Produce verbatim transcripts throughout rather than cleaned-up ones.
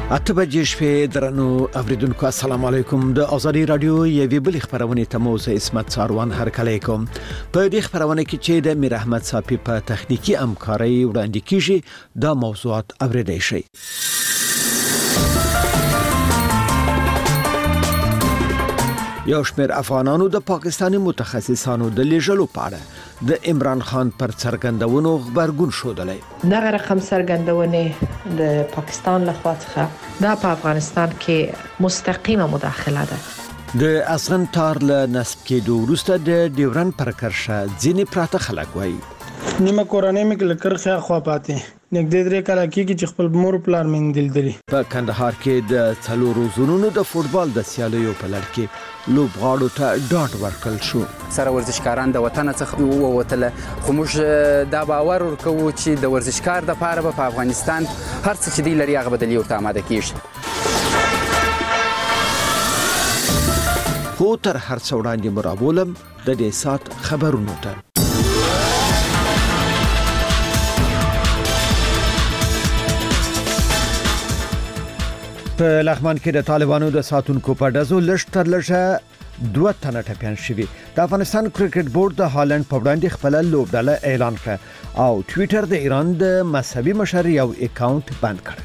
اته بجې شپې درنو اوریدونکو السلام علیکم د ازادي رادیو یوې بل خبرونه تموز اسمت ساروان هر کله کوم په دې خبرونه کې چې د میر احمد صافي په تخنیکی همکاري وړاندې کیږي دا موضوعات اوریدئ شي. یو شمېر افغانانو د پاکستاني متخصصانو د لیږلو په اړه د عمران خان پر څرګندونو خبرګون شودلې. دغه رقم څرګندونه د پاکستان لخوا څخه د افغانستان کې مستقیمه مداخله ده. د افغان تار له نسب کېدو وروسته د ډیورن پر کرښه ځینې پراته خلک وایي نیمه کورنۍ مې لکرخه خوا پاتې نګدې درې کاله کې چې خپل مور پلار مې دلدري. په کندهار کې د څلورو زونونو د فوتبال د سیالیو په لړ کې لوبغاړو ته ډاډ ورکړل شو. سره ورزشکاران د وطن څخه ووتل خو موږ دا باور ورکوو چې د ورزشکار د پاره په افغانستان هر څه چې دی لري هغه بدلی او آماده کیږي. خو تر هر څه وړاندې مرابولم د دې سات خبرونو ته. په لغمان کې د طالبانو د ساتونکو په ډزو لږ تر لږه دوه تنه ټپيان شوي. د افغانستان کرکټ بورډ د هالند په وړاندې خپل لوبډله اعلان کړ او ټوئیټر د ایران د مذهبي مشر یو اکاونټ بند کړ.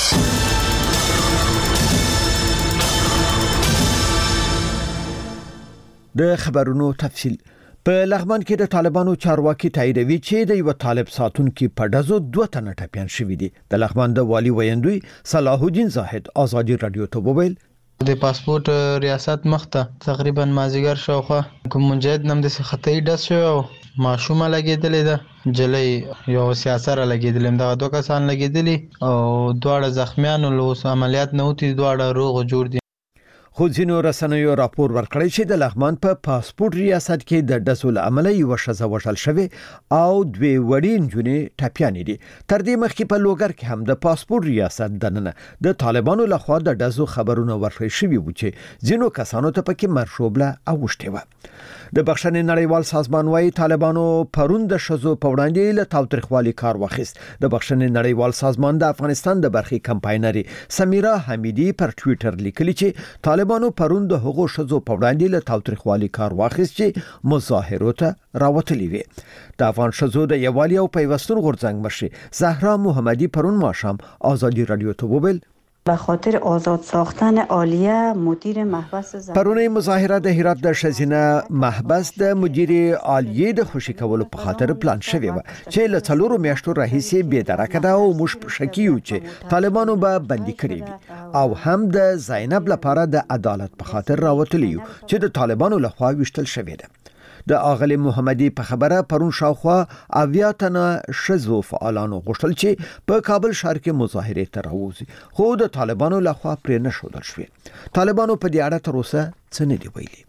د خبرونو تفصیل. په لغمان کې د طالبانو چارواکي تاییدوي چې د یو طالب ساتونکو په ډزو دوه تنه ټپيان شوي دي. د لغمان د والی ویندوی صلاح الدین زاهد ازادي رادیو ته وویل د پاسپورت ریاست مخته تقریبا مازیګر شوخه کوم مجاهد نم د خطي ډز شو ماشومه لګیدلې ده جلې یو سیاسره لګیدلې دا دوه کسان لګیدلې او دواړه زخمیان له عملیات نه وتی دواړه روغ جوړ دي. خو ځینو رسنیو راپور ورکړی چې د لغمان په پا پاسپورت ریاست کې د ډزو له امله یو شزه وژل شوی او دوی وړي نجونې ټپيانې دي. تر دې مخکې په لوګر کې هم د پاسپورت ریاست دننه د طالبانو لخوا د ډزو خبرونه ورکړل شوي و چې ځینو کسانو ته پکې مرشوبله اوښتې و. د بخښنې نړیوال سازمان وايي طالبانو پرون د شزو په وړاندې له تاوتریخوالي کار واخیست. د بخښنې نړیوال سازمان د افغانستان د برخې کمپاینري سمیرا حمیدی پر ټوئیټر لیکلي چې طالبانو پرون د هغو شزو په وړاندې له تاوتریخوالي کار واخیست چې مظاهرو ته راوتلي وي. د افغان شزو د یووالي او پیوستون غورځنګ مشر زهرا محمدی پرون ماښام ازادي رادیو ته وویل به خاطر آزاد ساختن عالیه مدیر محبس زن پرونی مظاهره د هرات د شزینه محبس د مدیر عالیه د خوشی کولو په خاطر پلان شوی و چې له څلورو میاشتو راهیسې به درکه دا او مش شکیو چې طالبانو به بندي کړی وي او هم د زینب لپاره د عدالت په خاطر راوتلی چې د طالبانو لخوا وشتل شوی ده. د اغلی محمدی په خبره پرون شاوخوا اویا تنه شزو فعالانو غوښتل چې په کابل ښار کې مظاهره ته راوځي خو د طالبانو لخوا پرې نه شودل شوی. طالبانو په دې اړه تر اوسه څه نه دی ویلي.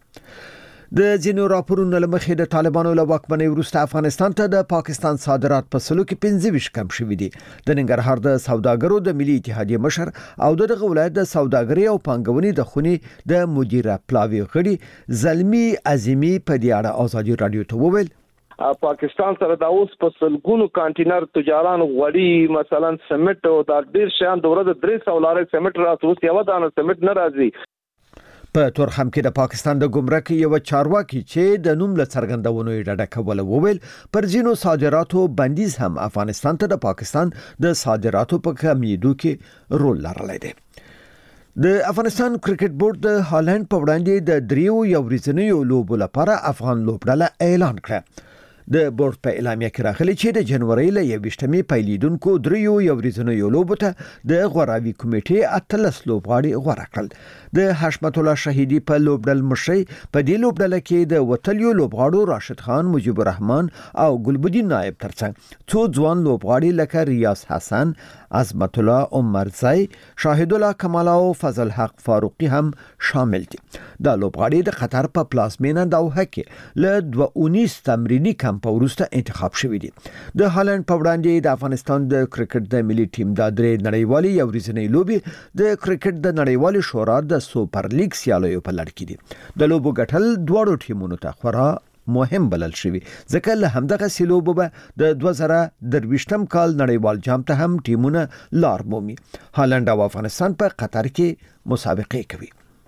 د ځینو راپورونو له مخې د طالبانو له واکمنۍ وروسته افغانستان ته د پاکستان صادرات په سلو کې پنځه ویشت کم شوي دي. د ننګرهار د سوداګرو د ملي اتحادیې مشر او دغه ولایت د سوداګرۍ او پانګونې د خونې د مدیره پلاوی غړي زلمی عظیمی په دې اړه ازادي رادیو ته وویل پاکستان سره د اوس په سلګونو کانټینر تجاران غوړي مثلا سمټ او د ډیر شان د ورځ درې سوه لارې سمټ راځي یو دانه سمټ نه راځي. په تورخم کې د پاکستان د ګمرک یو چارواکي چې د نوم له څرګندونو یې ډډه کوله وویل پر ځینو صادراتو بندیز هم افغانستان ته د پاکستان د صادراتو په کمیدو کې رول لرلی دی. د افغانستان کرکټ بورډ د هالند په وړاندې د دریو یو ورځنیو لوبو لپاره افغان لوبډله اعلان کړه. د بورډ په اعلامیه کې راغلي چې د جنوري له یوویشتمې پیلیدونکو دریو یو ورځنیو لوبو ته د غوراوي کمیټې اتلس لوبغاړي غوړه کړل. د حشمت الله شهیدی په لوبډل مشري په دې لوبډله کې د وتلیو لوبغاړو راشد خان، مجيب الرحمن او ګلبدین نائب ترڅنګ څو ځوان لوبغاړي لکه ریاض حسن، عظمت الله عمرزی، شاهد الله کمال او فضل حق فاروقی هم شامل دي. دا لوبغاړي د قطر په پلازمینه دوحه کې له دوه اونیز تمرینی کمپ وروسته انتخاب شوی دي. د هالند په وړاندې د افغانستان د کرکټ د ملي ټیم د درې نړیوالي یو ورځنی لوبي د کرکټ د نړیوالي شورا د سوپر لیګ سیالیو په لړ کې دي. د لوبو ګټل دواړو ټیمونو ته خورا مهم بلل شوی ځکه له همدغه سیلوبو به د دوه زره درویشتم کال نړیوال جام ته هم ټیمونه لار مومي. هالند او افغانستان په قطر کې مسابقه کوي.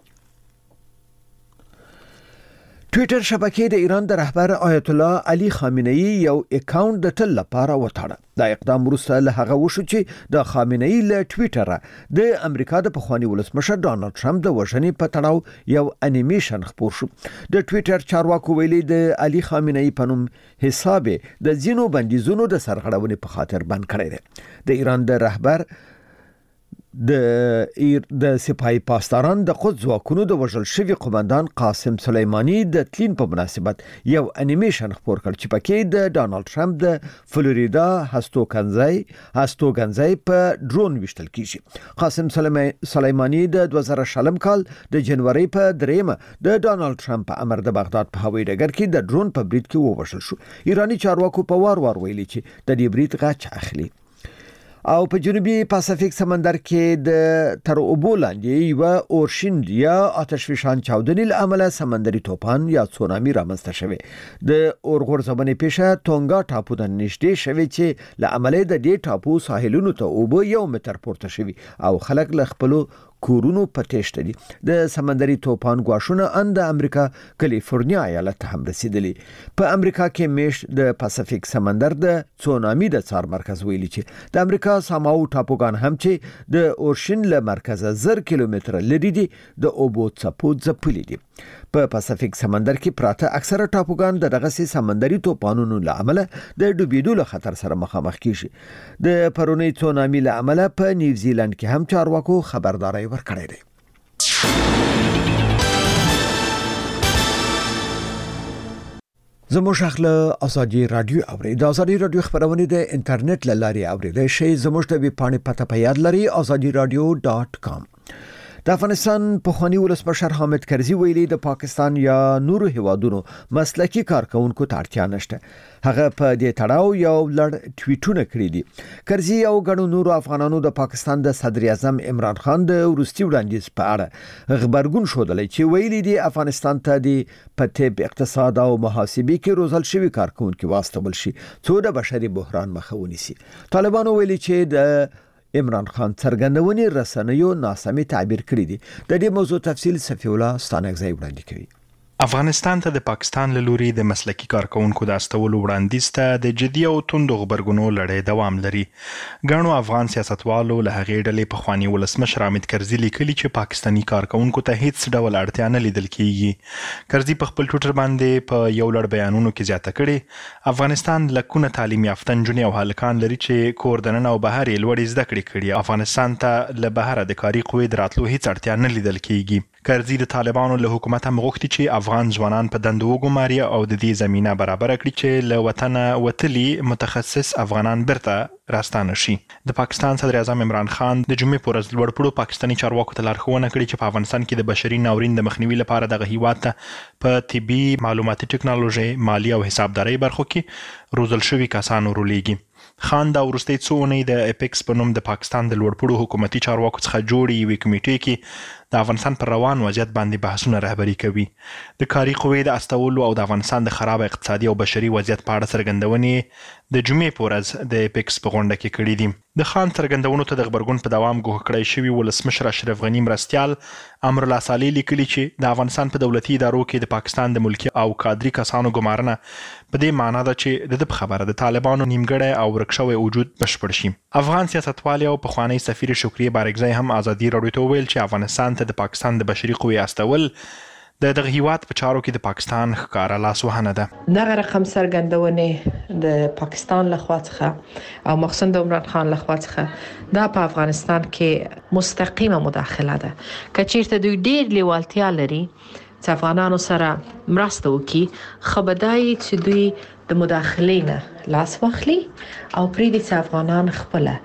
ټویټر شبکې د ایران د رهبر آیت الله علي خامنه‌ای یو اکاونټ د تل لپاره وتاړه. دا اقدام وروسته له هغه وشو چې د خامنه‌ای له ټویټره د امریکا د پخوانی ولسمشر ډانلډ ټرمپ د وژنې په تړاو یو انیمیشن خپور شو. د ټویټر چارواکو ویلي د علي خامنه‌ای په نوم حساب د ځینو بندیزونو د سرغړونې په خاطر بند کړی دی. د ایران د رهبر د ایر د سپای پاسداران د قدس ځواکونو د وژل شوی قومندان قاسم سلیمانی د تلین په مناسبت یو انیمیشن خپور کړ چې پکې د ډانلډ ټرمپ د فلوریدا هستوګنځي هستوګنځي په ډرون وشتل کیږي. قاسم سلیمانی د دوه زره شلم کال د جنوري په دریمه د ډانلډ ټرمپ په امر د بغداد په هوایي ډګر کې د ډرون په برید کې ووژل شو. ایرانی چارواکو په وار وار ویلي چې د دې برید غچ اخلي. او په جنوبي پاسفیک سمندر کې د تر اوبو لاندې یو اورشیند یا آتش فشان چاودنې له امله سمندري طوفان یا تسونامي رامنځته شوی. د اورغورځونې پیښه تونګا ټاپو ته نږدې شوی چې له امله د دې ټاپو ساحلونو ته اوبه یو متر پورته شوی او خلک له خپلو کورونو په تېښته دي. د سمندري طوفان غواښونه ان د امریکا کالیفورنیا ایالت ته هم رسیدلی. په امریکا کې میشت د پاسفیک سمندر د تسونامي د څار مرکز ویلي چې د امریکا ساماو ټاپوګان هم چې د اورشین له مرکزه زر کیلومتره لري دي د اوبو څپو ځپلي دي. په پاسفیک سمندر کې پراته اکثره ټاپوګان د دغه سمندري طوفانونو له امله د ډوبېدو له خطر سره مخامخ کیږي. د پرونی تسونامي له امله په نیوزیلند کې هم چارواکو خبرداري ورکړې ده. زموږ خپل ازادي رادیو اوري د ازادي رادیو خبرونه د انټرنیټ لاري اوري شي زموږ د ویب پاڼې پته په یاد لري ازادي رادیو ډاٹ کام. د افغانستان پخوانی ولسمشر حامد کرزي ویلي د پاکستان یا نورو هیوادونو مسلکي کارکونکو ته اړتیا نشته. هغه په دې تړاو یو لړ ټویټونه کړی دي. کرزي او ګڼو نورو افغانانو د پاکستان د صدر اعظم عمران خان د وروستي وړاندیز په اړه خبرګون شودلی چې ویلي دي افغانستان ته د پټب اقتصاد او محاسبې کې روزل شوی کارکونکو واستول شي څو د بشري بحران مخه ونیسي. طالبانو ویلي چې د عمران خان څرګندونې رسنیو ناسمي تعبیر کړی دي. د دې موضوع تفصیل صفی الله ستانکزی وړاندې کوي. افغانستان ته د پاکستان له لوري د مسلکي کارکونکو د استولو وړاندیز ته د جدي او توندو خبرګونو لړۍ دوام لري. ګڼو افغان سیاستوالو له هغې ډلې پخوانی ولسمشر حامد کرزي لیکلي چې پاکستاني کارکونکو ته هیڅ ډول اړتیا نه لیدل کیږي. کرزي په خپل ټویټر باندې په یو لړ بیانونو کې زیاته کړي افغانستان لکونه تعلیم یافته نجونې او هلکان لري چې کور دننه او بهر یې لوړې زده کړې کړي. افغانستان ته له بهره د کاري قوې د راتلو هیڅ اړتیا نه لیدل کیږي. کرزي د طالبانو له حکومت هم غوښتي چې افغان ځوانان په دندو وګماري او د دې زمينه برابر کړي چې له وطنه وتلي متخصص افغانان برته راستانه شي. د پاکستان صدر اعظم عمران خان د جمعې پر ورځ لوړپوړو پاکستاني چارواکو ته لارښوونه کړې چې په افغانستان کې د بشري ناورین د مخنیوي لپاره دغه هیواد ته په طبي معلوماتي ټکنالوژي مالی او حسابداري برخو کې روزل شوي کسانو رولېږي. خان دا وروستۍ څو اونۍ د اپیکس په نوم د پاکستان د لوړپوړو حکومتي چارواکو څخه جوړې یوې کمیټې کې د افغانستان پر روان وضعیت باندې بحثونه رهبري کوي. د کاري قوې د استولو او د افغانستان د خراب اقتصادي او بشري وضعیت په اړه څرګندونې د جمعې په ورځ د اپیکس په غونډه کې کړې دي. د خان څرګندونو ته د غبرګون په دوام ګوښه کړی شوي ولسمشر اشرف غني مرستیال امرالله صالح لیکلي چې د افغانستان په دولتي ادارو کې د پاکستان د ملکي او کادري کسانو ګمارنه په دې معنا ده چې د خبره د طالبانو نیمګړی او ورک شوی وجود بشپړ شي. افغان سیاستوال او پخوانی سفیر شکریه بارګزی هم ازادي راډیو ته ویل چې افغانستان ته د پاکستان د بشري قوې استول د دغه هیواد په چارو کې د پاکستان ښکاره لاسوهنه ده. دغه رقم څرګندونې د پاکستان لخوا څخه او مخصوصا د عمران خان لخوا څخه دا په افغانستان کې مستقیمه مداخله ده. که چیرته دوی ډیر لیوالتیا لري چې افغانانو سره مرسته وکړي خو بدایي چې دوی د مداخلې نه لاس واخلي او پرېږدي چې افغانان خپله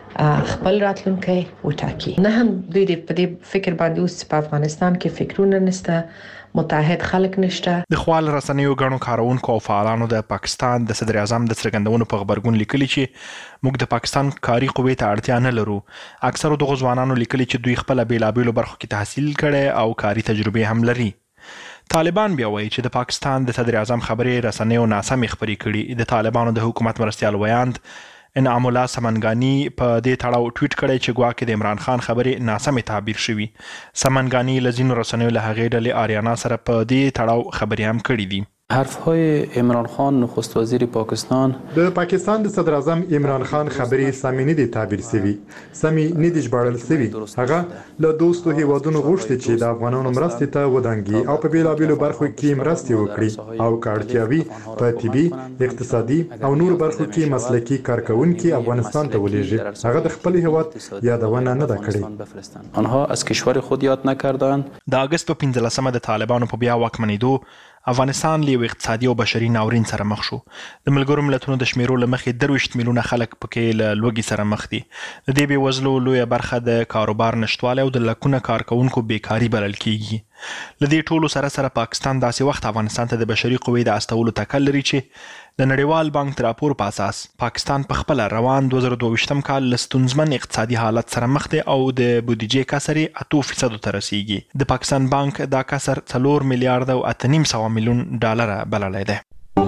خپل راتلونکی وټاکي. نه هم دوی په دې فکر باندې اوس په افغانستان کې فکرونه نشته، متحد خلک نشته. د خپل رسنیو غړو کارونکو او فعالانو د پاکستان د صدر اعظم د څرګندونو په خبرګون لیکلي چې موږ د پاکستان کاري قوې ته اړتیا نه لرو. اکثره دغه ځوانانو لیکلي چې دوی خپل بیلابېلو برخو کې تحصیل کړي او کاري تجربه هم لري. طالبان بیا وایي چې د پاکستان د صدر اعظم خبرې رسنیو ناسمې خبرې کړي. د طالبانو د حکومت مرستیال ویاند انعام الله سمنګانی په دې تړاو ټویټ کړی چې ګواکې د عمران خان خبرې ناسمې تعبیر شوي. سمنګانی له ځینو رسنیو له هغې ډلې آریانا سره په دې تړاو خبرې هم کړي دي. حرفهای عمران خان نخست وزیر پاکستان د پاکستان د صدر اعظم عمران خان خبرې سمې نه دي تعبیر سوي، سمې نه دي ژباړل سوي. هغه له دوستو هیوادونو غوښتي چې د افغانانو مرستې ته ودانګي او په بیلابیلو برخو کې مرستې وکړي او که اړتیا وي په طبي، اقتصادي او نورو برخو کې مسلکي کارکوونکي افغانستان ته ولېږي. هغه د خپل هیواد یادونه نه ده کړې. آنها از کشور خود یاد نکردند. د اگست په پنځلسمه د طالبانو په بیا واکمنېدو افغانستان له اقتصادي او بشري ناورین سره مخ شو. د ملګرو ملتونو د شمیرو له مخې درویشت میلیونه خلک پکې له لوږې سره مخ دي. د دې بېوزلو لویه برخه د کاروبار نشتوالی او د لکونه کارکوونکو بیکاري بلل کیږي. له دې ټولو سره سره پاکستان داسې وخت افغانستان ته د بشري قوې د استولو تکل لري چې د نړیوال بانک د راپور په اساس پاکستان په خپله روان دوه زره دوه ویشتم کال له ستونزمن اقتصادي حالت سره مخ دی او د بودیجې کسر یې اتو فیصدو ته رسیږي. د پاکستان بانک دا کسر څلور میلیارده او اته نیم سوه میلیون ډالره بللی دی.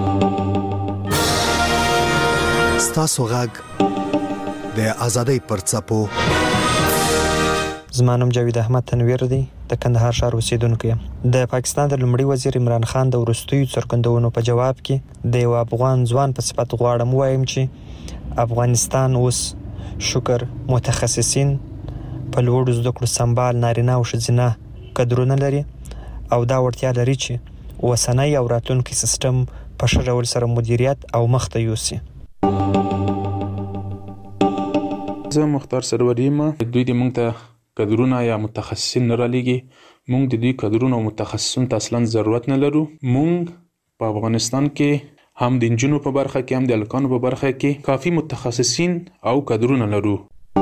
ستاسو غږ د ازادۍ پر څپو. زما نوم جاوید احمد تنویر دی، د کندهار ښار اوسیدونکی یم. د پاکستان د لومړي وزیر عمران خان د وروستیو څرګندونو په جواب کې د یو افغان ځوان په صفت غواړم ووایم چې افغانستان اوس شکر متخصصین په لوړو زده کړو سمبال نارینه او ښځینه کدرونه لري او دا وړتیا لري چې اوسنی او راتلونکی سیستم په ښه ډول سره مدیریت او مخته یوسي. زه مختار سرور یم. دوی د موږ ته کدرونه یا متخصصین نه رالیږي. موږ د دوی کدرونه او متخصصین ته اصلا ضرورت نه لرو. موږ په افغانستان کې هم د انجونو په برخه کې هم د هلکانو په برخه کې کافي متخصصین او کدرونه لرو.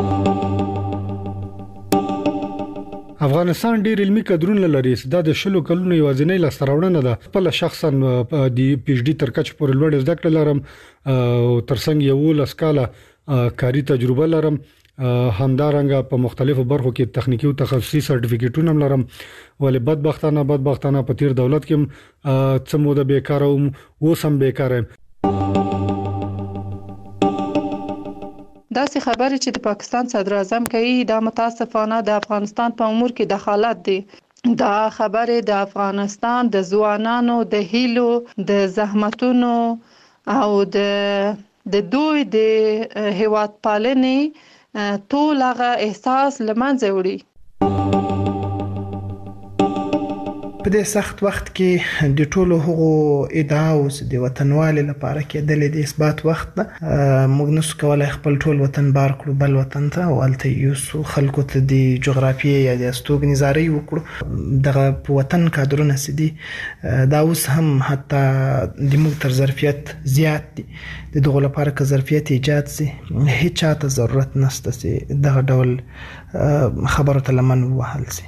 افغانستان ډیر علمي کدرونه لري. دا د شلو کلونو یوازینۍ لاسته راوړنه ده. خپل شخصا د پی ایچ ډي تر کچ پورې لوړ زده کړې لرم او ترڅنګ یو لس کاله کاري تجربه لرم. همدارنګه په مختلفو برخو کې تخنیکی او تخصصي سرټیفیکیټونه هم لرم. ولې بدبختانه بدبختانه په تیر دولت کې څه موده بیکاره وم، اوس هم بیکاره یم. داسې خبرې چې د پاکستان صدر اعظم کوي دا متاسفانه د افغانستان په امور کې دخالت دی. دا خبرې د افغانستان د ځوانانو د هیلو، د زحمتونو او د د دوی د هیواد پالنې ټول هغه احساس له منځه وړي. په دې سخت وخت کې د ټولو هغو ادعاو د وطنوالي لپاره کېدلې د اثبات وخت ده. موږ نسو کولای خپل ټول وطن بار کړو بل وطن ته او هلته یوسو خلکو ته د جغرافیې یا د استوګنځارۍ وکړو. دغه په وطن کادرونه چې دي دا اوس هم حتی د موږ تر ظرفیت زیات دي. د دغو لپاره که ظرفیت ایجاد سي هیڅ چاته ضرورت نشته چې دغه ډول خبرو ته لمن ووهل سي.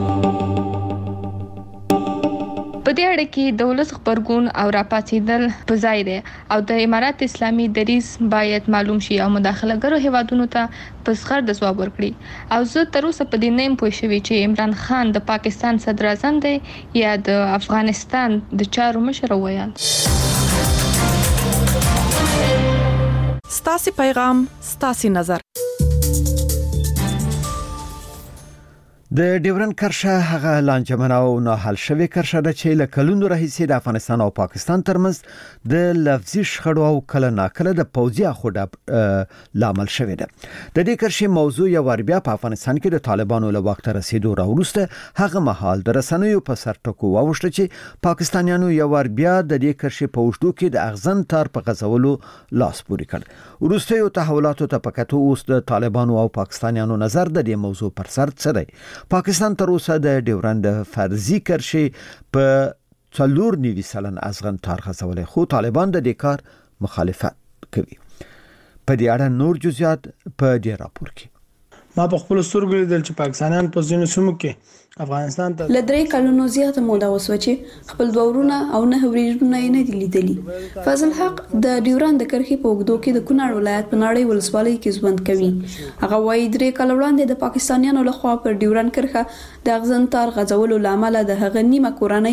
په دې اړه کې د ولس خبرګون او راپاتېدل په ځای دی او د امارات اسلامي دریځ باید معلوم شي او مداخلهګرو هیوادونو ته په صغر د ځواب ورکړي. او زه تر اوسه په دې نه یم پوه شوې چې عمران خان د پاکستان صدر اعظم دی یا د افغانستان د چارو مشر ویان. ستاسي پیغام ستاسي نظر. د ډیورن کرښه هغه لانجمن او نه حل شوی کرښه ده چې له کلونو راهیسې د افغانستان او پاکستان ترمنځ د لفظي شخړو او کله ناکله د پوځي اخوډه لامل شوی ده. د دې کرښې موضوع یو ور بیا په افغانستان کې د طالبانو له وخت رسیدو راوروسته هغه مهال د رسنیو په سر ټکو واوښته چې پاکستانیانو یو ور بیا د دې کرښې په وشتو کې د اغزن تار په غځولو لاس پورې کړ. وروستیو تحولاتو ته پکتو اوس د طالبانو او پاکستانیانو نظر د دې موضوع پر سر څه دی. پاکستان تر اوسه د ډیورند فرضي کرښې په څلور نیوي سلن ازغن تار غځولې، خو طالبان د دې کار مخالفت کوي. په دې اړه نور جزئیات په دې راپور کې. ما په خپل سترګو لیدل چې پاکستانیان په ځینو سیمو کې افغانستان ته لدرې کلونو زیاته موده وسوه چې خپل دوه ورونه او نه ورېژونه یې نه دي لیدلي. فضل حق د ډیورند د کرښې په اوږدو کې د کونړ ولایت په ناړۍ ولسوالۍ کې ژوند کوي. هغه وایي درې کاله وړاندې د پاکستانیانو لخوا پر ډیورند کرښه د اغزن تار غځولو له امله د هغه نیمه کورنۍ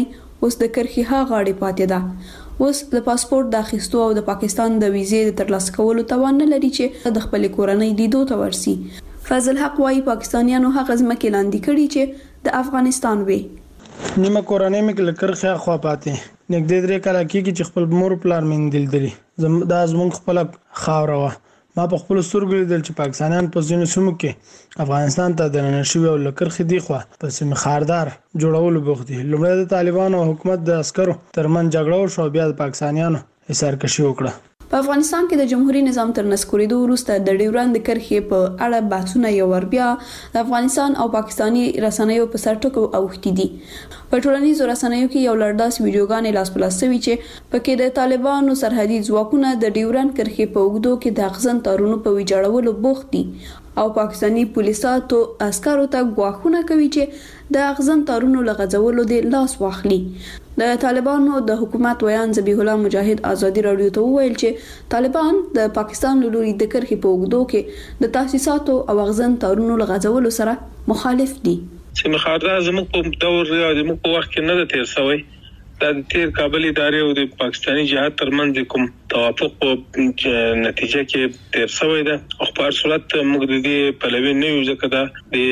اوس د کرخي ها غاړي پاتې ده. اوس د پاسپورت د اخیستو او د پاکستان د ویزې د ترلاسه کولو توان نه لري چې د خپل کورنۍ لیدو ته ورسي. فضل حق وايي پاکستانیانو هغه ځمکې لاندې کړي چې د افغانستان وي. نیمه کورنۍ مې لکر خیا خوا پاتې نګدې درې کاله کېږي چې خپل مور پلار مې دلدلي زم دا زمونږ خپل خاوره وه. ما په خپل سترګو لیدل چې پاکستانیان په ځینو سیمو کې افغانستان ته دننه شوي او لکر خدي خوا په سیمه خاردار جوړولو بوخت دي. لومړی د طالبانو او حکومت د عسکرو ترمن جګړه وشوه، بیا د پاکستانیانو حصارکشي وکړه. په افغانستان کې د جمهوریت نظام تر نسکورېدو وروسته د ډیورند کرښې په اړه بحثونه یو ور بیا د افغانستان او پاکستاني رسنیو په سر ټکو اوښتي دي. په ټولنیزو رسنیو کې یو لړداس ویډیوګانې لاس په لاس شوي چې پکې د طالبانو سرحدي ځواکونه د ډیورند کرښې په اوږدو کې د اغزن تارونو په ویجاړولو بوخت دي او پاکستاني پولیساتو عسکرو ته غواخونه کوي چې د اغزن تارونو لغځولو د لاس واخلي. د طالبانو د حکومت ویان ذبیح الله مجاهد ازادي رادیو ته وویل چې طالبان د پاکستان له لوري د کرښې په اوږدو کې د تاسیساتو او اغزن تارونو لغځولو سره مخالف دي. چې مخاطره زموږ په دور یا زموږ په وخت کې نه ده تیر شوی. دا د تیر کابل ادارې او د پاکستاني جهاد ترمنځ کوم توافق په نتیجه کې تیر شوی ده. او په هر صورت موږ د دې پلوي نه یو ځکه دا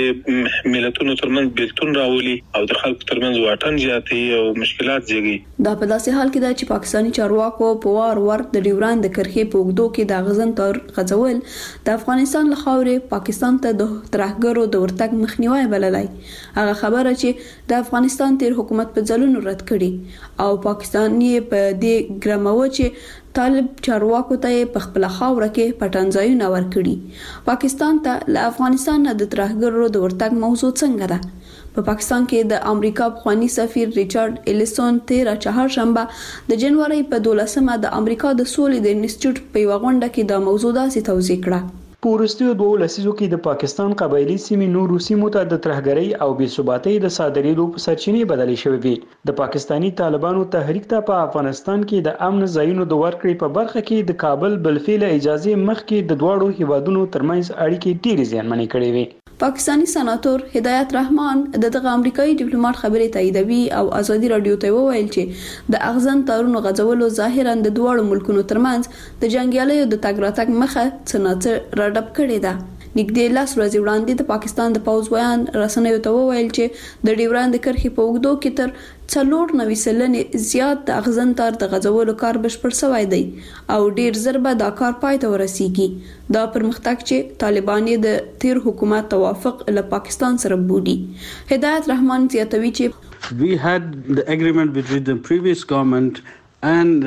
د ملتونو ترمنځ بیلتون راولي او د خلکو ترمنځ واټن زیاتوي او مشکلات زیږي. دا په داسې حال کې ده چې پاکستاني چارواکو په وار ور د ډیورند د کرښې په اوږدو کې د اغزن تار غځول د افغانستان له خاورې پاکستان ته د ترهګرو د ورتګ مخنیوي بللای. هغه خبره چې د افغانستان تیر حکومت په ځلونو رد کړي او پاکستان یې په دې ګرماوه چې طالب چارواکو ته په خپل خاوره کې پټنځایونه ورکړي. پاکستان ته له افغانستان نه د ترهګرو د ورتګ موضوع څنګه ده؟ په پاکستان کې د امریکا پخوانی سفیر ریچارډ الیسون تیره چهارشنبه د جنوري په دولسمه د امریکا د سولې د انسټیټیوټ په یو غونډه کې د موضوع داسې توضیح کړه. په وروستیو دوه لسیزو کې د پاکستان قبایلی سیمې نورو سیمو ته د ترهګرۍ او بې ثباتۍ د صادرېدو په سرچینې بدلې شوې وي. د پاکستاني طالبانو تحریک ته په افغانستان کې د امن ځایونو د ورکړې په برخه کې د کابل بلفیل اجازه مخکې د دواړو هیوادونو ترمنځ اړیکې ډېرې زیانمنې کړې وي. پاکستانی سناتور هدایت رحمان د دغه امریکایي ډیپلوماټ خبرې تاییدوي او ازادي رادیو ته وویل چې د اغزن تارونو غځولو ظاهرا د دوه ملکونو ترمنځ د جنگیالیو د تګ راتګ مخه څه نه څه راډب کړې ده. نږدې لاس ورځې وړاندې د پاکستان د پوځ ویان رسنیو ته وویل چې د ډیورند کرښې په اوږدو کې تر څلور نوي سلنې زیات د اغزن تار د غځولو کار بشپړ شوی دی او ډیر زر به دا کار پای ته ورسیږي. دا پرمختګ چې طالبان یې د تیر حکومت توافق له پاکستان سره بودي. هدایت رحمان زیاتوي چې we had the agreement between the previous government and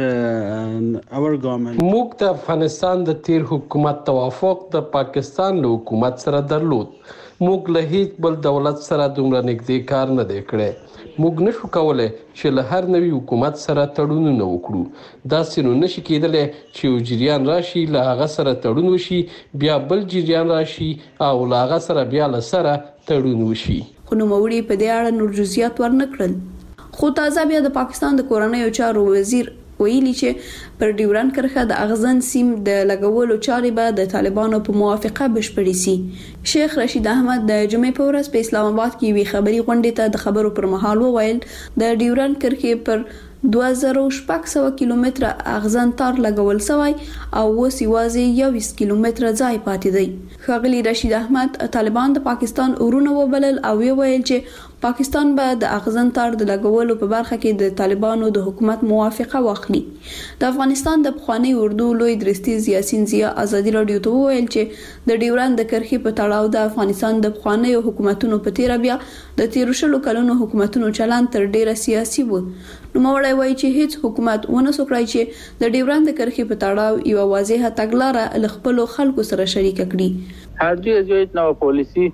uh, our government. موږ د افغانستان د تیر حکومت توافق د پاکستان له حکومت سره درلود. موږ له هیڅ بل دولت سره دومره نږدې کار نه دی کړی. موږ نشو کولای چې له هر نوي حکومت سره تړونونه وکړو. داسې نو نشي کېدلی چې یو جریان راشي له هغه سره تړون وشي بیا بل جریان راشي او له هغه سره بیا له سره تړون وشي. خو نوموړي په دې اړه نور جزئیات ورنکړل. خو تازه بیا د پاکستان د کورنیو چارو وزیر ویلي چې پر ډیورند کرښه د اغزن سیم د لګولو چارې به د طالبانو په موافقه بشپړې سي. شیخ رشید احمد د جمعې په ورځ په اسلام آباد کې وی خبري غونډې ته د خبرو پر مهال وویل د ډیورند کرښې پر دوه زره شپږ سوه کیلومتره اغزن تار لګول شوی او اوس یوازې یوویشت کیلومتره ځای پاتې دی. ښاغلي رشید احمد طالبان د پاکستان ورونه وبلل او ویل چې پاکستان به د اغزن تار د لګولو په برخه کې د طالبانو د حکومت موافقه واخلي. د افغانستان د پخوانی اردو لوی درستیز یاسین زیا ازادي رادیو ته وویل چې د ډیورند د کرښې په تړاو د افغانستان د پخوانی حکومتونو په تیر بیا د تیر شلو کلونو حکومتونو چلند تر ډیره سیاسي و. نوموړی وایي چې هیڅ حکومت ونه سو کړای چې د ډیورند د کرښې په تړاو یو واضحه تګلاره له خپلو خلکو سره شریک کړي. هغه یو نو پالیسی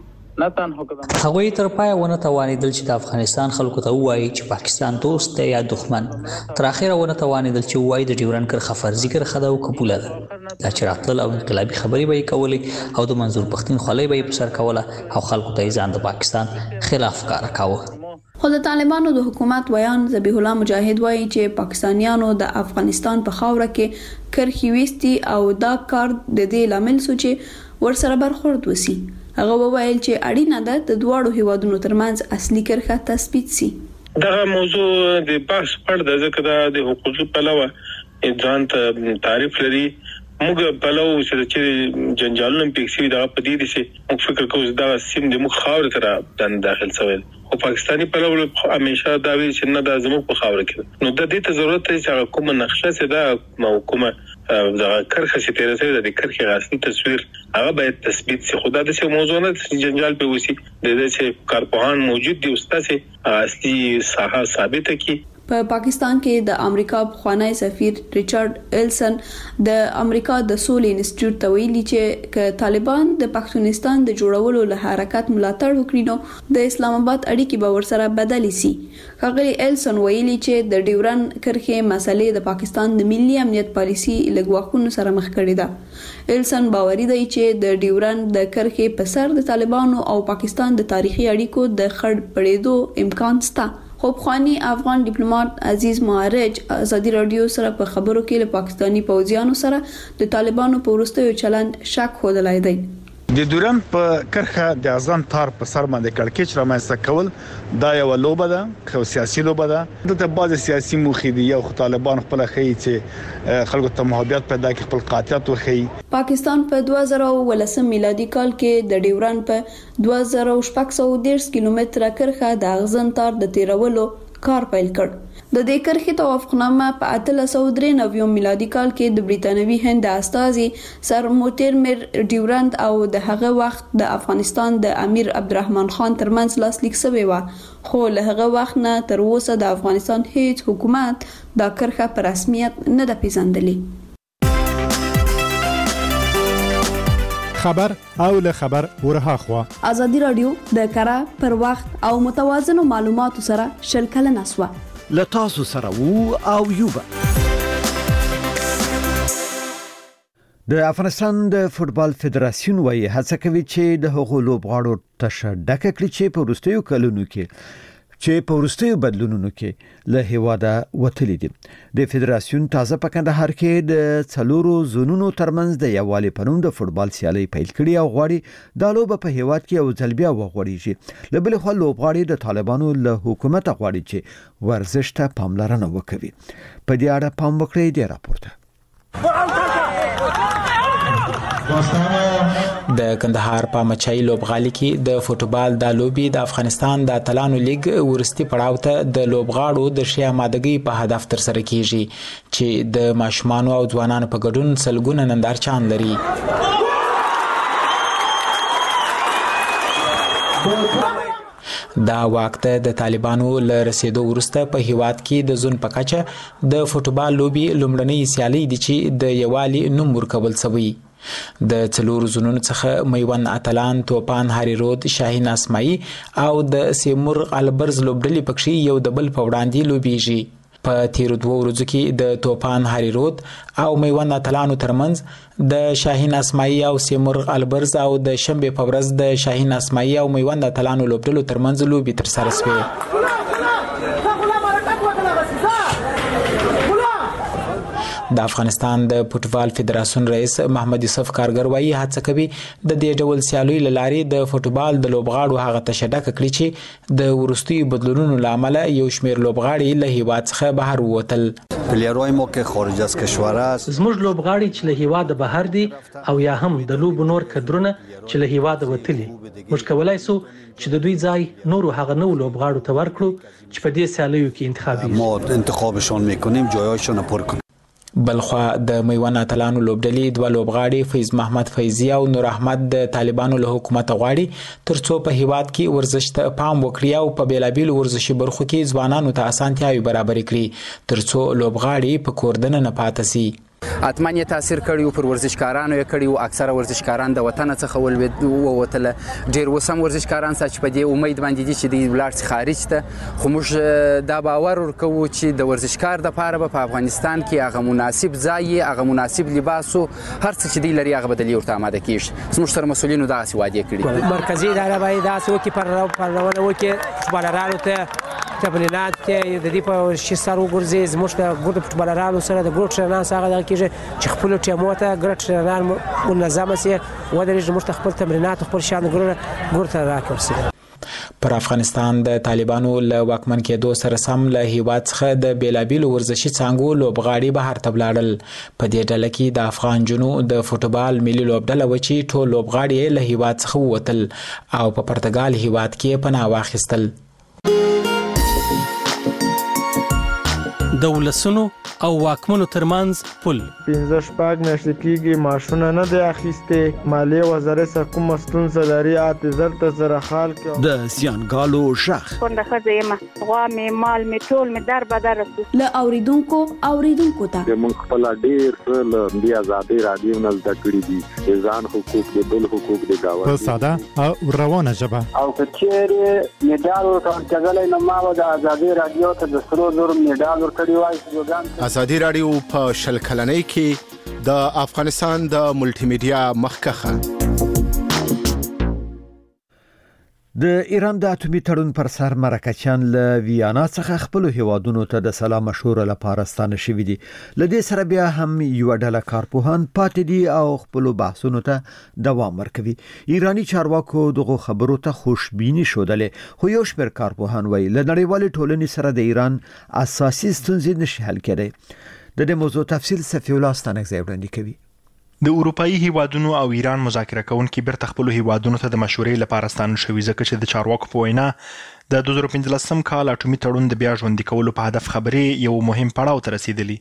هغوی تر پایه ونه توانېدل چې د افغانستان خلکو ته ووایي چې پاکستان دوست دی یا دښمن. تر اخره ونه توانېدل چې ووایي د ډیورند کرښه فرضي کرښه ده او قبوله ده. دا چې راتلل او انقلابي خبرې به یې کولې او د منظور پښتین خولۍ به یې په سر کوله او خلکو ته یې ځان د پاکستان خلاف ښکاره کاوه. خو د طالبانو د حکومت ویان ذبیح الله مجاهد وایي چې پاکستانیانو د افغانستان په خاوره کې کرښې ویستي او دا کار د دې لامل شو چې ورسره برخورد وسی. هغه وویل چې اړینه ده د دواړو هیوادونو ترمنځ اصلي کرښه تثبیت شي. دا موضوع د بحث پر د ځکه د حقوقي پلوه ځان ته تعریف لري. موږ پلو چې جنجالونه پکسي دا په دې دي چې موږ فکر کوو دا سیم د مخ خاور تر داخل شوی او پاکستاني پلو همیشه دا وی چې نه د زموږ په خاور کې نو د دې ته ضرورت دی چې کومه نقشه چې دا محکومه دا کرخه چې تیر سره د کرخه اصلي تصویر هغه باید تثبیت شي. خدا د څه موضوع نه جنجال په وسی د دې چې کارپوهان موجود دي استاد اصلي ساحه ثابت کی. په پاکستان کې د امریکا پخوانی سفیر ریچارډ ایلسن د امریکا د سولې انسټیټیوټ ته ویلي چې ک طالبان د پښتونستان د جوړولو له حرکت ملاتړ وکړي نو د اسلام آباد اړیکې به ورسره بدلې سي. ښاغلي ایلسن ویلي چې د ډیورن کرښې مسلې د پاکستان د ملي امنیت پالیسي لګواخونو سره مخ کړي ده. ایلسن باوري دی چې د ډیورن د کرښې په سر د طالبانو او پاکستان د تاریخي اړیکو د خړ پړېدو امکان شته. خو پخوانی افغان ډیپلوماټ عزیز معرج ازادي رادیو سره په خبرو کې له پاکستانی پوځیانو سره د طالبانو په وروستیو چلند شک خوده دی. د دوران په کرخه د اذان تار په سر باندې کړکېچ رامنځته کول دا یو لوبه ده، خو سیاسي لوبه ده. دلته بعض سیاسي موخې دي. یو طالبان خپل خي چې خلکو ته محبت پیدا کړي، خپل قاطعیت وخی. پاکستان په دوه زره ولسم میلادي کال کې د ډیورن په دوه زره شپږ سوه دېرش کیلومتره کرخه د اغزن تار د تیرولو کار پیل کړ. د دې کرښې توافقنامه په اتلس سوه درې نوي میلادي کال کې د بریټانوي هند استازي سر موټرمر ډیورند او د هغه وخت د افغانستان د امیر عبدالرحمن خان ترمنځ لاسلیک شوی و. خو له هغه وخت نه تر اوسه د افغانستان هیڅ حکومت دا کرښه په رسمیت نه ده پیژندلې. خبر او له خبر ورها خوا ازادي رادیو د کره پر وخت او متوازن معلوماتو سره شل کلن اسوا لتاسو سره وو او یوبا. د افغانستان د فوتبال فدراسیون وايي هڅه کوي چې د هغو لوبغاړو تشه ډکه کړي چې په وروستیو کلونو کې چې په وروستیو بدلونونو کې له هیواده وتلي دي. د فدراسیون تازه په کندهار کې د څلورو زونونو ترمنځ د یووالي په نوم د فوتبال سیالي پیل کړي او غواړي دا لوبه په هیواد کې یو ځل بیا وغوړیږي. له بلې خوا لوبغاړي د طالبانو له حکومت غواړي چې ورزش ته پاملرنه وکړي. په دې اړه پام وکړئ د راپورته. د کندهار په مچای لوبغالي کې د فوتبال د لوبي د افغانستان د اتلانو لیګ ورستي پړاو ته د لوبغاړو د شیا مادګي په هدف تر سره کیږي چې د ماشومان او ځوانانو په ګډون سلګونه نندارچان لري. دا وخت د طالبانو له رسیدو وروسته په هیواد کې د زون په کچه د فوتبال لوبي لومړنۍ سیالي دي چې د یوالي نوم ورکول شوی. د څلور زونونو څخه میوند اتلان، توپان هری رود، شاهین اسماعی او د سیمور البرز لوبډلې پکې یو د بل په وړاندې لوبيږي. په تیر دوه ورځو کې د توپان هری رود او میوند اتلانو ترمنځ د شاهین اسماعی او سیمور البرز او د شنبه په ورځ د شاهین اسماعی او میوند اتلانو لوبډلو ترمنځ لوبي تر سره شوه. د افغانستان د فوتبال فدراسیون رئیس محمد یوسف کارګر وايي هڅه کوي د دې ډول سیالۍ لارې د فوتبال د لوبغاړو هغه تشدد کړي چې د ورستي بدلونونو لامل یو شمېر لوبغاړي له هیواد څخه بهر ووتل. پلیروي مو کې خارج از کشور است. زموږ لوبغاړي چې له هیواد بهر دي او یا هم د لوب نور کډرونه چې له هیواد وتلي موږ کولای سو چې د دوی ځای نورو هغه نو لوبغاړو ته ورکړو چې په دې سیالیو کې انتخابي ما انتخابشون میکنیم جایاشون پر کنیم. بلخوا د میوند اتلانو لوبډلې دوه لوبغاړي فیض محمد فیضی او نور احمد د طالبانو له حکومت غواړي ترڅو په هیواد کې ورزش ته پام وکړي او په بیلابیل ورزشي برخو کې ځوانانو ته اسانتیاوي برابر کړي ترڅو لوبغاړي په کوردنه نه پاتې سي. اتمن یې تاثیر کړی پر ورزشکارانو یې کړی او اکثره ورزشکاران د وطن څخه ولوي ووتل. ډیر وسم ورزشکاران چې په دې امید باندې دي چې د ولارت خارج ته خو موږ دا باور ورکو چې د ورزشکار د پاره په افغانستان کې هغه مناسب ځای هغه مناسب لباسو هر څه چې دی لري هغه بدلی ورته آماده کیږي. زموږ سره مسولینو دا سی وعده کړی مرکزی اداره باید دا څه وکړي پر پرونه وکړي فوتبالرانو ته تمرینات کې د دې په شي سره وګرځي. زموږ د ګډ فوتبالرانو سره د ګروپ ټرینرانو سره دا کیږي چې خپل ټیمو ته ګډ ټرینران منظم سي ودرې زموږ خپل تمرینات خپل شان ګروپ ګروپ راکړي. پر افغانستان د طالبانو له واکمن کېدو سره سم له هیواد څخه د بیلابیلو ورزشي څانګو لوبغاړي بهر ته ولاړل. په دې ډله کې د افغان جنو د فوټبال ملي لوبډله و چې ټول لوبغاړي له هیواد څخه ووتل او په پرتګال هیواد کې پناه واخیستل. د ولسونو او واکمنو ترمنځ پل پنځه شپږ میاشتې کېږي معاشونه نه دی اخیستې. مالیې وزارت سره کومه ستونزه لري اته زر ته زره خال کې د سیانګالو شخ څنګه ښځه یم غوا مې مال مې ټول مې در بدر له اوریدونکو اوریدونکو ته موږ خپل ډیر څه له دې آزادي رادیو نه زده کړي دي ځان حقوق دي بل حقوق دي دا په ساده او روانه ژبه او کچېره میډال ورکړل کېږي نو ما د آزادي رادیو ته د سرو زر میډال ورکړی وای. آزادي رادیو په شل کلنۍ کې د افغانستان د ملټي میډیا مخکخه. د ایران د اټومي تړون پر سر مرکچیان له ویانا څخه خپل هیوادونو ته د سلام مشوره لپاره ستانه شوي دي. لدې سره بیا هم یو ډله کارپوهان پاتې دي او خپل بحثونو ته دوام ورکوي. ایرانی چارواکو دغه خبرو ته خوشبیني شودلې، خو یو شمېر کارپوهان وایي له نړیوالې ټولنې سره د ایران اساسي ستونزې نشي حل کېدای. د دې موضوع تفصیل صفی الله ستانکزی وړاندې کوي. د اروپאי هیوادونو او ایران مذاکره کوونکي بیرته خپل هیوادونو ته د مشورې لپاره ستانه شوي ځکه چې د چارواکو په وینا د دوه زره پنځلسم کال اټومي تړون د بیا ژوندي کولو په هدف خبرې یو مهم پړاو ته رسیدلی.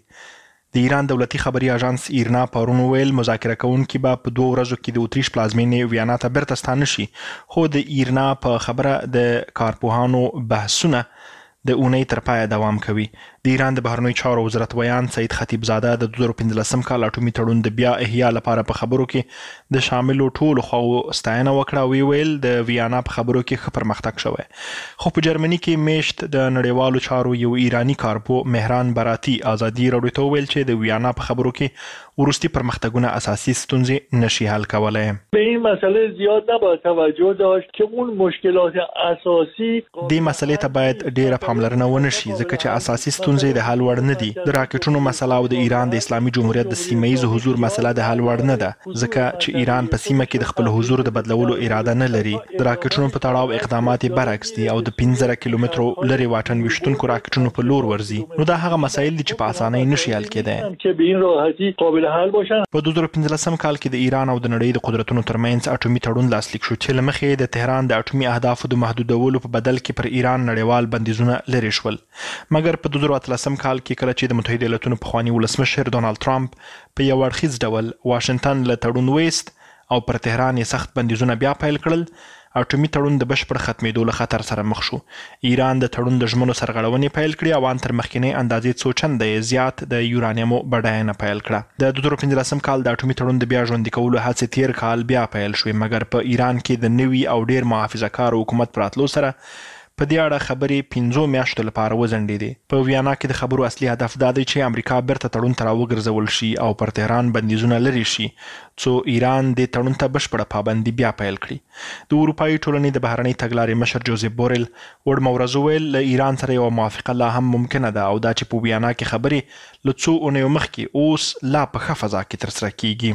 د ایران دولتي خبري اژانس ایرنا پرون ویل مذاکره کوونکي به په دوه ورځو کې د اتریش پلازمینې ویانا ته بیرته ستانه شي، خو د ایرنا په خبره د کارپوهانو بحثونه د اونۍ تر پایه دوام کوي. د ایران د بهرنیو چارو وزارت ویان سید خطیب زاده د دوه زره پنځلسم کال اټومي تړون د بیا احیا لپاره په خبرو کې د شاملو ټولو خواو ستاینه وکړه. وی ویل د ویانا په خبرو کې ښه پرمختګ شوی، خو په جرمني کې میشت د نړیوالو چارو یو ایرانی کارپو مهران براتی آزادي راډیو ته ویل چې د ویانا په خبرو کې ورستي پرمختګونه اساسي ستونزې نشي حل کولای. به این مسئله زیاد نباید توجه داشت که اون مشکلات اساسی دې مسئلې ته باید ډیره پاملرنه ونشي ځکه چې اساسي ستونزې د حل وړ نه دي. د راکټونو مسله او د ایران د اسلامي جمهوریت د سیمه‌ایز حضور مسله د حل وړ نه ده ځکه چې ایران په سیمه کې د خپل حضور د بدلولو اراده نه لري. د راکټونو په تړاو اقدامات برعکس دي او د پنځه کیلومترو لري واټن وشتونکو راکټونو په لور ورځي. نو دا هغه مسایل دي چې په اسانۍ نشي حل کېدای. که به این راحتی قابل حل باشن. په دوه زره پنځلسم کال کې د ایران او د نړۍ د قدرتونو ترمنځ اټومي تړون لاسلیک شو چې لمخې د تهران د اټومي اهدافو د محدودولو په بدل کې پر ایران نړیوال بندیزونه لري شول. مګر په دوه زره اتلسم کال کې کله چې د متحده ایالاتونو پخوانی ولسمشر ډونالد ټرمپ په یو اړخیز ډول واشنگټن له تړون ویست او پر تهران یې سخت بندیزونه بیا پیل کړل، اټومي تړون د بشپړ ختمېدو له خطر سره مخ شو. ایران د تړون د ژمنو سرغړونې پیل کړې او ان تر مخکینۍ اندازې څو چنده زیات د یورانیمو بډاینه پیل کړه. د دوه زره پنځلسم کال د اټومي تړون د بیا ژوندي کولو هڅې تیر کال بیا پیل شوې، مګر په ایران کې د نوي او ډیر محافظه‌کار حکومت پراتلو سره په دې اړه خبرې پنځو میاشتو لپاره وځنډېدې. په ویانا کې د خبرو اصلي هدف دا دی چې امریکا بیرته تړون ته راوګرځول شي او پر تهران بندیزونه لرې شي څو ایران دې تړون ته بشپړه پابندي بیا پیل کړي. د اروپایي ټولنې د بهرنۍ تګلارې مشر جوزیف بورل وړ مورز ویل له ایران سره یوه موافقه لا هم ممکنه ده او دا چې په ویانا کې خبرې له څو اونیو مخکې اوس لا په ښه فضا کې ترسره کیږي.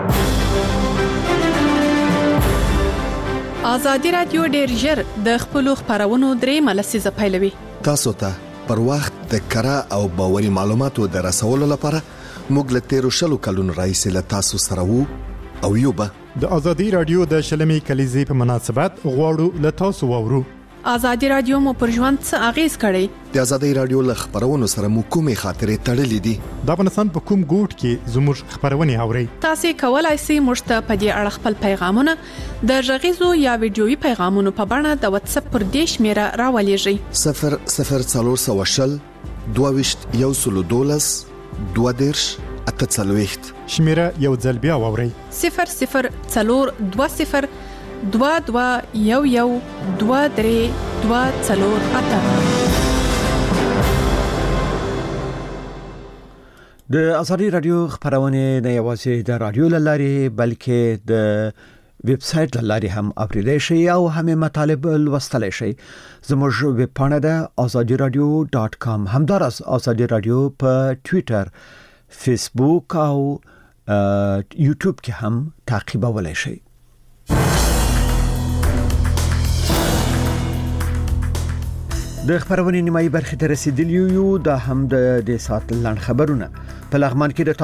آزادي رادیو ډیر ژر د خپلو خبرونو درې ملسیزه پیلوي. تاسو ته پر وخت د کره او باوري معلوماتو د رسولو لپاره موږ له تیرو شلو کلونو راهیسې له تاسو سره وو او یو به د آزادي رادیو د شلمې کلیزې په مناسبت غواړو له تاسو واورو. آزادي رادیو مو پر ژوند څه اغیز کړی؟ د آزادي رادیو له خبرونو سره مو کومې خاطرې تړلې دي؟ د افغانستان په کوم ګوټ کې زموږ خبرونه اورئ؟ تاسو کولای شئ موږ ته په دې اړه خپل پیغامونه د غږیزو یا ویډیويي پیغامونو په بڼه د واتس اپ پر دې شمیره راولېږئ. صفر صفر څلور سوه شل دوه ویشت یو سلو دولس دوه دېرش اته څلوېښت شمیره یو ځل بیا واورئ. صفر صفر څلور دوه صفر دوه دوه یو یو دوه درې دوه څلور اته. د آزادي رادیو خبرونه نه یوازې د رادیو لارې بلکې د ویب سټ لارې هم اوریدای شئ او هم مطالب لوستلای شئ. زموږ ویب پاڼه ده آزادي رادیو ډاټ کام. همدارس آزادي رادیو په ټوئیټر، فیسبوک او یوټیوب کې هم تعقیبولای شئ. د خبرونې نیمایي برخه ته رسیدلی یو د هم د سات لړ خبرونه په لغمان کې د